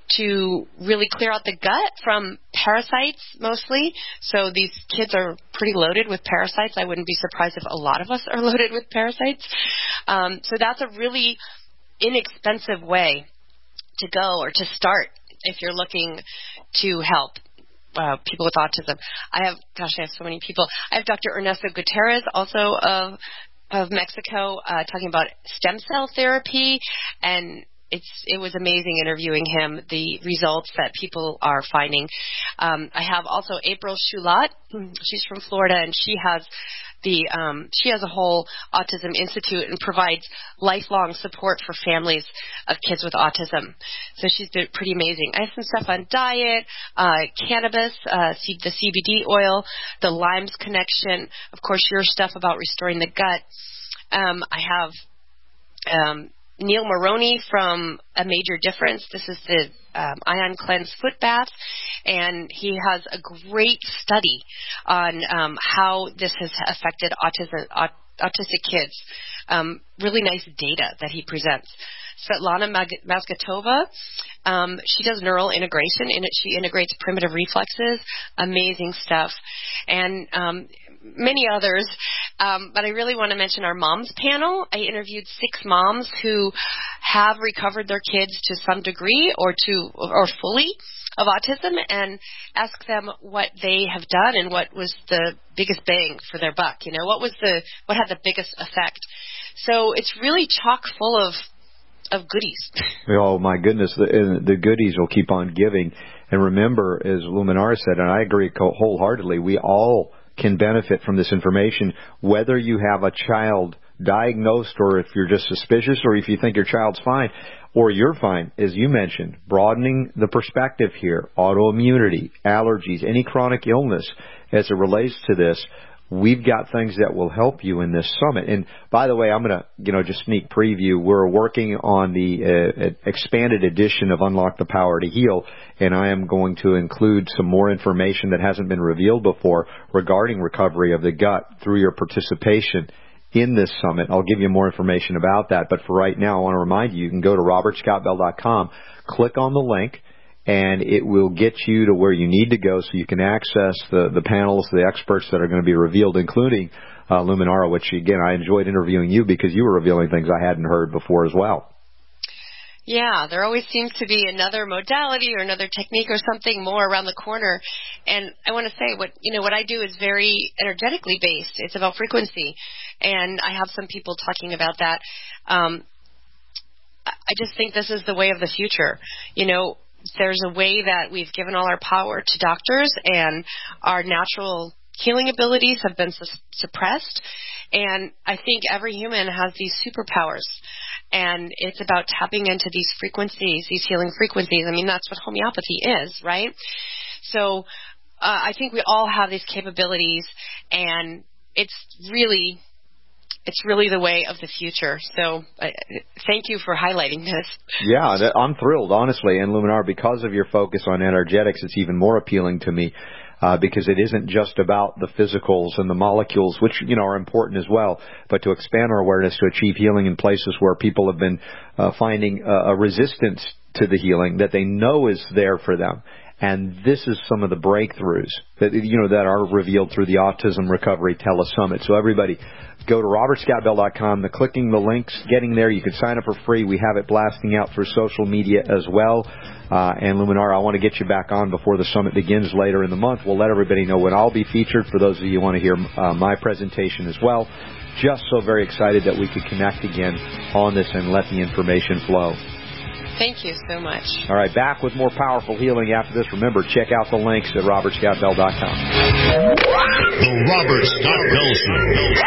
to really clear out the gut from parasites mostly. So these kids are pretty loaded with parasites. I wouldn't be surprised if a lot of us are loaded with parasites. Um, so that's a really inexpensive way to go or to start if you're looking to help Uh, people with autism. I have, gosh, I have so many people. I have Doctor Ernesto Gutierrez, also of of Mexico, uh, talking about stem cell therapy, and it's it was amazing interviewing him, the results that people are finding. Um, I have also April Shulat. She's from Florida, and she has the um, she has a whole autism institute and provides lifelong support for families of kids with autism. So she's been pretty amazing. I have some stuff on diet, uh, cannabis, uh, the C B D oil, the Lyme's connection, of course your stuff about restoring the gut. Um, I have um, Neil Maroney from A Major Difference. This is the um, Ion Cleanse foot bath, and he has a great study on um, how this has affected autism, aut- autistic kids. Um, really nice data that he presents. Svetlana Mag- Mazgatova, um, she does neural integration. In it, she integrates primitive reflexes. Amazing stuff. And um, many others. Um, but I really want to mention our moms panel. I interviewed six moms who have recovered their kids to some degree or to or fully of autism, and ask them what they have done and what was the biggest bang for their buck. You know, what was the what had the biggest effect. So it's really chock full of of goodies. Oh my goodness, the, the goodies will keep on giving. And remember, as Luminara said, and I agree wholeheartedly, we all can benefit from this information, whether you have a child diagnosed or if you're just suspicious or if you think your child's fine or you're fine. As you mentioned, broadening the perspective here, autoimmunity, allergies, any chronic illness as it relates to this. We've got things that will help you in this summit. And by the way, I'm going to, you know, just sneak preview. We're working on the uh, expanded edition of Unlock the Power to Heal, and I am going to include some more information that hasn't been revealed before regarding recovery of the gut through your participation in this summit. I'll give you more information about that. But for right now, I want to remind you, you can go to robert scott bell dot com, click on the link, and it will get you to where you need to go so you can access the, the panels, the experts that are going to be revealed, including uh, Luminara, which, again, I enjoyed interviewing you because you were revealing things I hadn't heard before as well. Yeah, there always seems to be another modality or another technique or something more around the corner. And I want to say, what you know, what I do is very energetically based. It's about frequency. And I have some people talking about that. Um I just think this is the way of the future. You know, there's a way that we've given all our power to doctors, and our natural healing abilities have been su- suppressed. And I think every human has these superpowers. And it's about tapping into these frequencies, these healing frequencies. I mean, that's what homeopathy is, right? So uh, I think we all have these capabilities, and it's really... It's really the way of the future. So uh, thank you for highlighting this. Yeah, I'm thrilled, honestly. And Luminar, because of your focus on energetics, it's even more appealing to me uh, because it isn't just about the physicals and the molecules, which, you know, are important as well, but to expand our awareness to achieve healing in places where people have been uh, finding uh, a resistance to the healing that they know is there for them. And this is some of the breakthroughs that, you know, that are revealed through the Autism Recovery Telesummit. So everybody, go to robert scott bell dot com. The clicking the links, getting there, you can sign up for free. We have it blasting out through social media as well. Uh, and Luminar, I want to get you back on before the summit begins later in the month. We'll let everybody know when I'll be featured. For those of you who want to hear uh, my presentation as well, just so very excited that we could connect again on this and let the information flow. Thank you so much. All right, back with more powerful healing after this. Remember, check out the links at robert scott bell dot com. The Robert Scott Bell Show.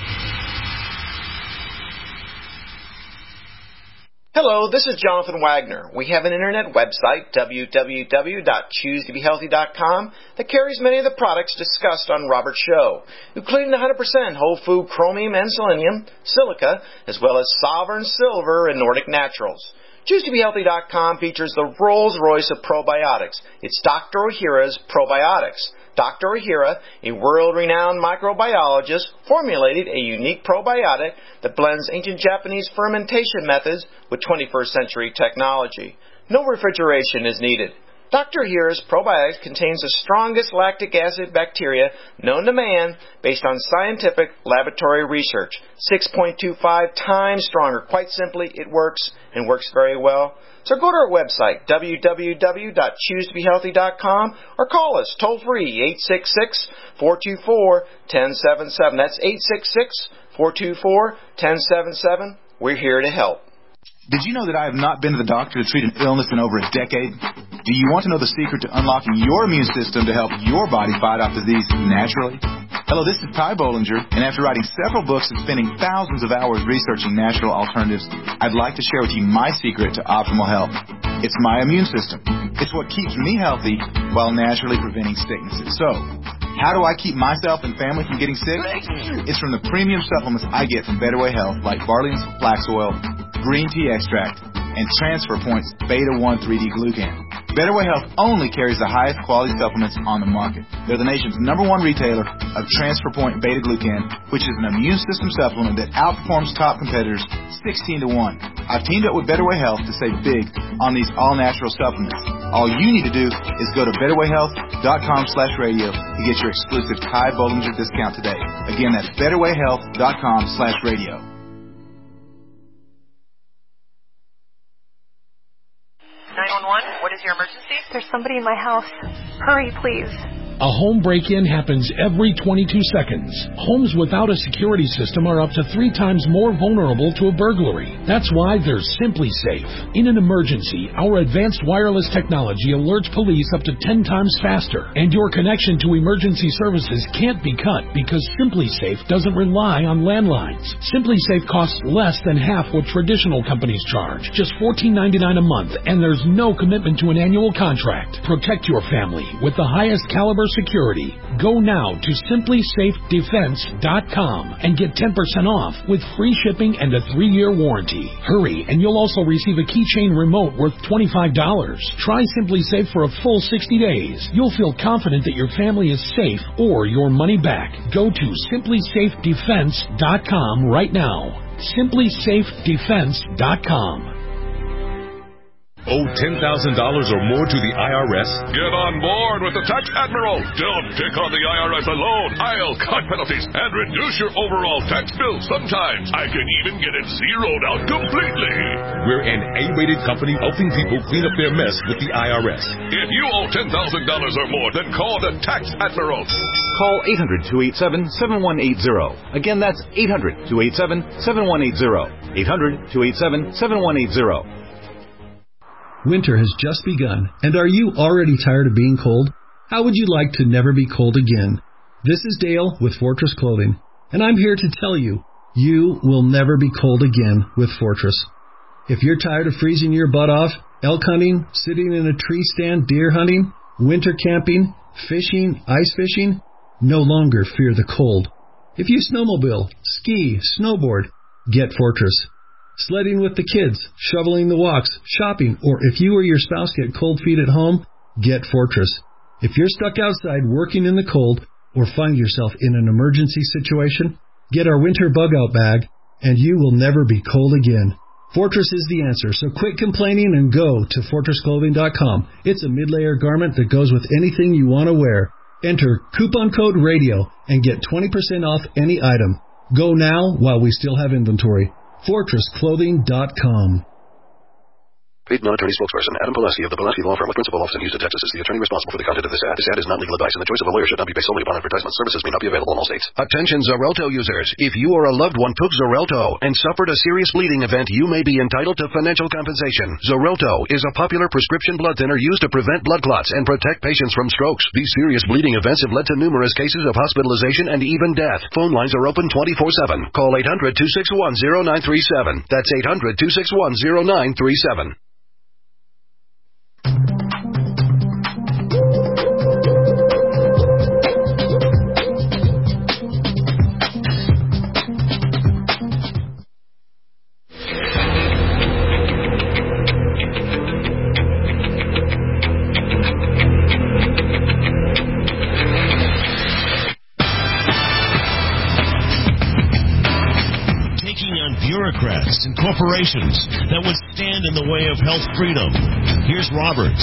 Hello, this is Jonathan Wagner. We have an internet website, w w w dot choose to be healthy dot com, that carries many of the products discussed on Robert's show, including one hundred percent whole food chromium and selenium, silica, as well as Sovereign Silver and Nordic Naturals. choose to be healthy dot com features the Rolls-Royce of probiotics. It's Doctor Ohhira's Probiotics. Doctor Ohhira, a world-renowned microbiologist, formulated a unique probiotic that blends ancient Japanese fermentation methods with twenty-first century technology. No refrigeration is needed. Doctor Ohhira's probiotics contains the strongest lactic acid bacteria known to man based on scientific laboratory research. six point two five times stronger. Quite simply, it works and works very well. So go to our website, w w w dot choose to be healthy dot com, or call us toll-free, eight six six, four two four, one zero seven seven. That's eight six six, four two four, one zero seven seven. We're here to help. Did you know that I have not been to the doctor to treat an illness in over a decade? Do you want to know the secret to unlocking your immune system to help your body fight off disease naturally? Hello, this is Ty Bollinger, and after writing several books and spending thousands of hours researching natural alternatives, I'd like to share with you my secret to optimal health. It's my immune system. It's what keeps me healthy while naturally preventing sicknesses. So, how do I keep myself and family from getting sick? It's from the premium supplements I get from Better Way Health, like Barley's Flax Oil, Green Tea Extract, and Transfer Point's Beta one three D Glucan. Better Way Health only carries the highest quality supplements on the market. They're the nation's number one retailer of Transfer Point Beta Glucan, which is an immune system supplement that outperforms top competitors sixteen to one. I've teamed up with Better Way Health to save big on these all-natural supplements. All you need to do is go to better way health dot com slash radio to get your exclusive Ty Bollinger discount today. Again, that's better way health dot com slash radio. nine one one, what is your emergency? There's somebody in my house. Hurry, please. A home break-in happens every twenty-two seconds. Homes without a security system are up to three times more vulnerable to a burglary. That's why there's SimpliSafe. In an emergency, our advanced wireless technology alerts police up to ten times faster, and your connection to emergency services can't be cut because SimpliSafe doesn't rely on landlines. SimpliSafe costs less than half what traditional companies charge, just fourteen ninety-nine a month, and there's no commitment to an annual contract. Protect your family with the highest caliber security. Go now to simply safe defense dot com and get ten percent off with free shipping and a three-year warranty. Hurry, and you'll also receive a keychain remote worth twenty-five dollars. Try SimpliSafe for a full sixty days. You'll feel confident that your family is safe or your money back. Go to simply safe defense dot com right now. simply safe defense dot com. Owe ten thousand dollars or more to the I R S? Get on board with the Tax Admiral. Don't pick on the I R S alone. I'll cut penalties and reduce your overall tax bill. Sometimes I can even get it zeroed out completely. We're an A-rated company helping people clean up their mess with the I R S. If you owe ten thousand dollars or more, then call the Tax Admiral. Call eight hundred, two eight seven, seven one eight zero. Again, that's eight hundred, two eight seven, seven one eight zero. eight hundred, two eight seven, seven one eight zero. Winter has just begun, and are you already tired of being cold? How would you like to never be cold again? This is Dale with Fortress Clothing, and I'm here to tell you, you will never be cold again with Fortress. If you're tired of freezing your butt off, elk hunting, sitting in a tree stand, deer hunting, winter camping, fishing, ice fishing, no longer fear the cold. If you snowmobile, ski, snowboard, get Fortress. Sledding with the kids, shoveling the walks, shopping, or if you or your spouse get cold feet at home, get Fortress. If you're stuck outside working in the cold or find yourself in an emergency situation, get our winter bug-out bag, and you will never be cold again. Fortress is the answer, so quit complaining and go to fortress clothing dot com. It's a mid-layer garment that goes with anything you want to wear. Enter coupon code RADIO and get twenty percent off any item. Go now while we still have inventory. fortress clothing dot com. Paid non-attorney spokesperson Adam Pileski of the Pileski Law Firm with principal office in Houston, Texas, is the attorney responsible for the content of this ad. This ad is not legal advice, and the choice of a lawyer should not be based solely upon advertisement. Services may not be available in all states. Attention Xarelto users. If you or a loved one took Xarelto and suffered a serious bleeding event, you may be entitled to financial compensation. Xarelto is a popular prescription blood thinner used to prevent blood clots and protect patients from strokes. These serious bleeding events have led to numerous cases of hospitalization and even death. Phone lines are open twenty-four seven. Call eight hundred, two six one, zero nine three seven. That's eight hundred, two six one, zero nine three seven. Bureaucrats and corporations that would stand in the way of health freedom. Here's Robert.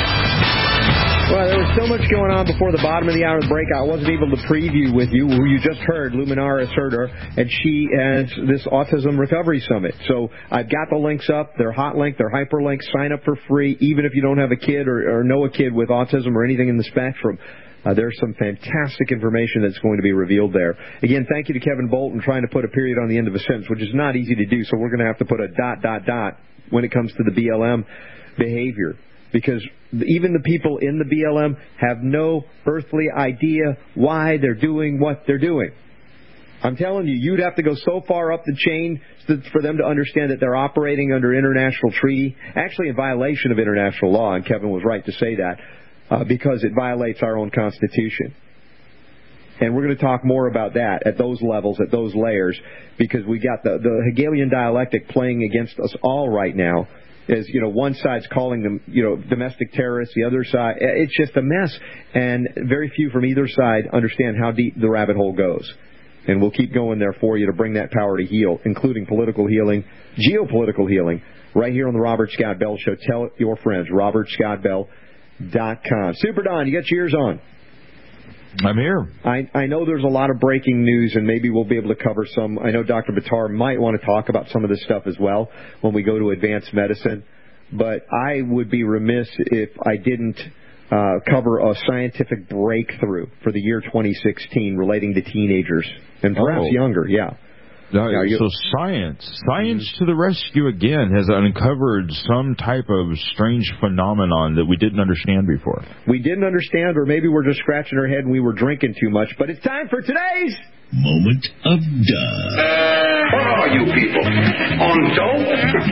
Well, there was so much going on before the bottom of the hour of the break, I wasn't able to preview with you who you just heard, Luminaris Herder, and she has this Autism Recovery Summit. So I've got the links up. They're hot link. They're hyperlinks. Sign up for free, even if you don't have a kid or, or know a kid with autism or anything in the spectrum. Uh, there's some fantastic information that's going to be revealed there. Again, thank you to Kevin Bolton trying to put a period on the end of a sentence, which is not easy to do, so we're going to have to put a dot, dot, dot when it comes to the B L M behavior. Because even the people in the B L M have no earthly idea why they're doing what they're doing. I'm telling you, you'd have to go so far up the chain for them to understand that they're operating under international treaty, actually in violation of international law, and Kevin was right to say that. Uh, because it violates our own Constitution. And we're going to talk more about that at those levels, at those layers, because we got the, the Hegelian dialectic playing against us all right now. As, you know, one side's calling them, you know, domestic terrorists, the other side, it's just a mess. And very few from either side understand how deep the rabbit hole goes. And we'll keep going there for you to bring that power to heal, including political healing, geopolitical healing, right here on the Robert Scott Bell Show. Tell your friends, robert scott bell dot com. Super Don, you got your ears on. I'm here. I, I know there's a lot of breaking news, and maybe we'll be able to cover some. I know Doctor Buttar might want to talk about some of this stuff as well when we go to advanced medicine. But I would be remiss if I didn't uh, cover a scientific breakthrough for the year twenty sixteen relating to teenagers and perhaps oh. younger. Yeah. Uh, so science, science mm-hmm. to the rescue again has uncovered some type of strange phenomenon that we didn't understand before. We didn't understand, or maybe we're just scratching our head and we were drinking too much. But it's time for today's Moment of Duh. What are you people? On dope?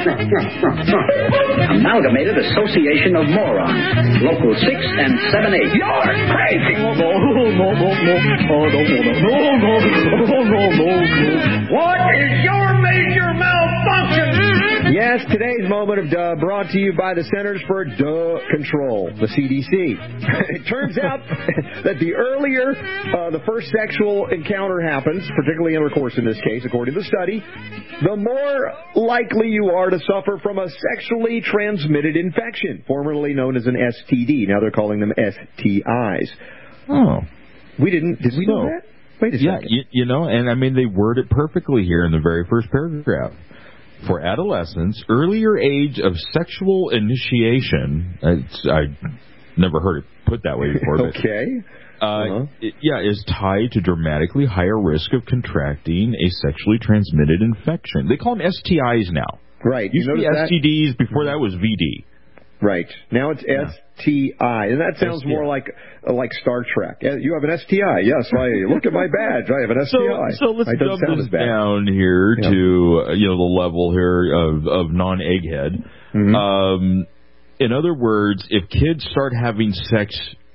Amalgamated Association of Morons. Local six and seven eight. You're crazy! No, no, no, no, no. Oh, no, no, no, no, no, no, no. What is your major malfunction? Yes, today's Moment of Duh brought to you by the Centers for Duh Control, the C D C. It turns out that the earlier uh, the first sexual encounter happens, particularly intercourse in this case, according to the study, the more likely you are to suffer from a sexually transmitted infection, formerly known as an S T D. Now they're calling them S T Is. Oh. We didn't, did we know that? Wait a yeah, second. You, you know, and I mean, they word it perfectly here in the very first paragraph. For adolescents, earlier age of sexual initiation, it's, I never heard it put that way before. But, okay. Uh, uh-huh. it, yeah, is tied to dramatically higher risk of contracting a sexually transmitted infection. They call them S T Is now. Right. Used to be S T Ds. Before that was V D. Right. Now it's yeah. S T I. And that sounds S T I. More like uh, like Star Trek. You have an S T I. Yes, I look at my badge. I have an S T I. So, so let's I jump this down here yeah. to uh, you know the level here of, of non-egghead. Mm-hmm. Um, in other words, if kids start having sex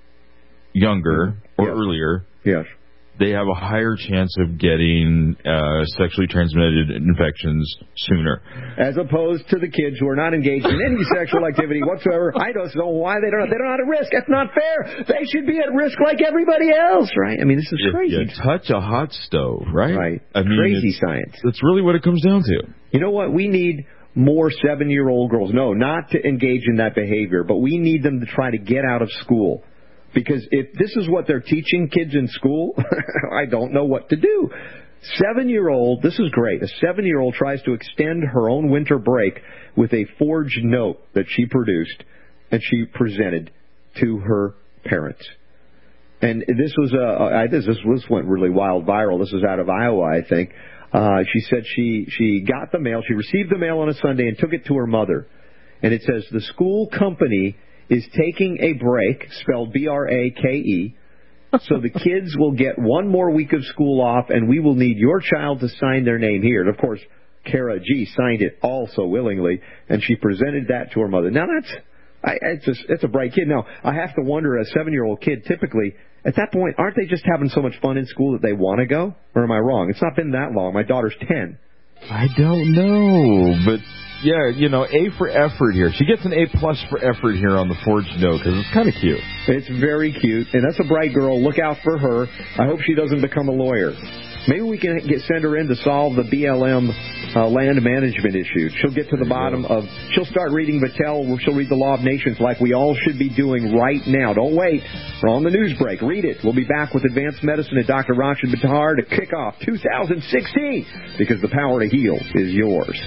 younger mm-hmm. or yes. earlier, yes. they have a higher chance of getting uh, sexually transmitted infections sooner. As opposed to the kids who are not engaged in any sexual activity whatsoever. I don't know why they don't. They don't at risk. That's not fair. They should be at risk like everybody else, right? I mean, this is if crazy. You touch a hot stove, right? Right. I mean, crazy it's, science. That's really what it comes down to. You know what? We need more seven-year-old girls. No, not to engage in that behavior, but we need them to try to get out of school. Because if this is what they're teaching kids in school, I don't know what to do. Seven-year-old, this is great. A seven-year-old tries to extend her own winter break with a forged note that she produced and she presented to her parents. And this was a I, this this went really wild viral. This is out of Iowa, I think. Uh, she said she she got the mail. She received the mail on a Sunday and took it to her mother. And it says the school company is taking a break, spelled B R A K E, so the kids will get one more week of school off, and we will need your child to sign their name here. And, of course, Kara G. signed it also willingly, and she presented that to her mother. Now, that's I, it's, a, it's a bright kid. Now, I have to wonder, a seven-year-old kid, typically, at that point, aren't they just having so much fun in school that they want to go? Or am I wrong? It's not been that long. My daughter's ten. I don't know, but... Yeah, you know, A for effort here. She gets an A plus for effort here on the forged note because it's kind of cute. It's very cute, and that's a bright girl. Look out for her. I hope she doesn't become a lawyer. Maybe we can get send her in to solve the B L M uh, land management issue. She'll get to the bottom of. She'll start reading Vattel. She'll read the Law of Nations like we all should be doing right now. Don't wait. We're on the news break. Read it. We'll be back with Advanced Medicine and Doctor Rashid Buttar to kick off two thousand sixteen because the power to heal is yours.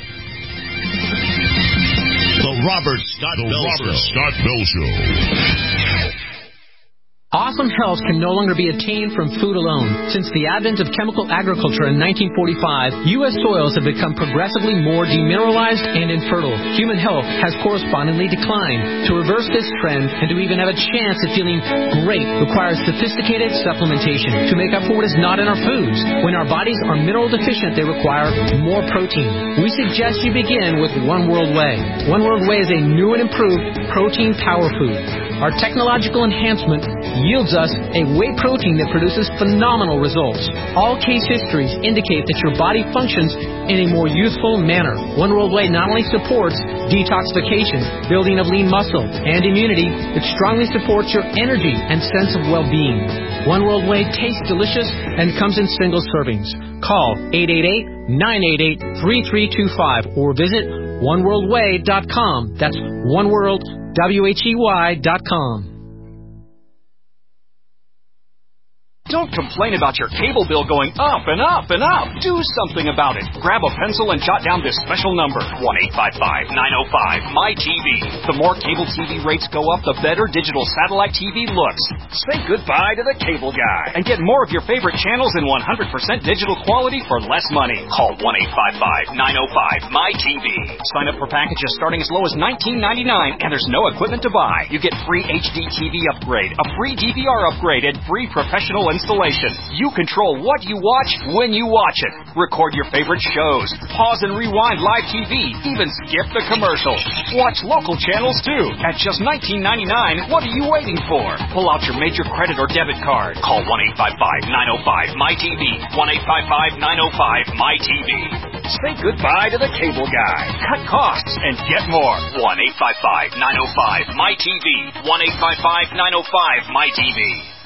The Robert Scott the Bell Robert Show. Scott Bell Show. Awesome health can no longer be attained from food alone. Since the advent of chemical agriculture in nineteen forty-five, U S soils have become progressively more demineralized and infertile. Human health has correspondingly declined. To reverse this trend and to even have a chance at feeling great requires sophisticated supplementation to make up for what is not in our foods. When our bodies are mineral deficient, they require more protein. We suggest you begin with One World Whey. One World Whey is a new and improved protein power food. Our technological enhancement yields us a whey protein that produces phenomenal results. All case histories indicate that your body functions in a more youthful manner. One World Whey not only supports detoxification, building of lean muscle, and immunity, it strongly supports your energy and sense of well-being. One World Whey tastes delicious and comes in single servings. Call eight eight eight, nine eight eight, three three two five or visit one world whey dot com. That's One World, W H E Y dot com. Don't complain about your cable bill going up and up and up. Do something about it. Grab a pencil and jot down this special number, one eight five five, nine oh five, M Y T V. The more cable T V rates go up, the better digital satellite T V looks. Say goodbye to the cable guy and get more of your favorite channels in one hundred percent digital quality for less money. Call one eight five five, nine oh five, M Y T V. Sign up for packages starting as low as nineteen ninety-nine, and there's no equipment to buy. You get free H D T V upgrade, a free D V R upgrade, and free professional installation. You control what you watch when you watch it. Record your favorite shows. Pause and rewind live T V. Even skip the commercials. Watch local channels too. At just nineteen ninety-nine, what are you waiting for? Pull out your major credit or debit card. Call one eight five five, nine oh five, M Y T V. one eight five five, nine oh five, M Y T V. Say goodbye to the cable guy. Cut costs and get more. one eight five five, nine oh five, M Y T V. one eight five five, nine oh five, M Y T V.